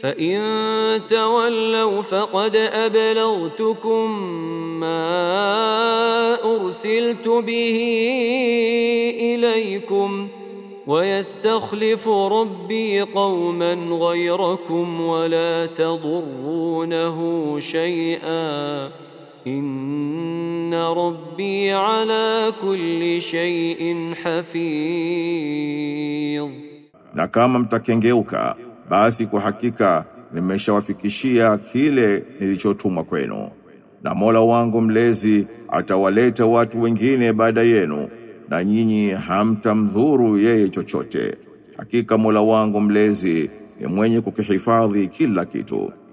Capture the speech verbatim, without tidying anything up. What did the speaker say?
فإن تولوا فقد أبلغتكم ما أرسلت به إليكم ويستخلف ربي قوما غيركم ولا تضرونه شيئا إن ربي على كل شيء حفيظ. Na kama mtakengeuka, basi kwa hakika nimeshawafikishia kile nilichotuma kwenu, na Mola wangu mlezi atawaleta watu wengine baada yenu, na nyinyi hamtamdhuru yeye chochote. Hakika Mola wangu mlezi ni mwenye kukihifadhi kila kitu.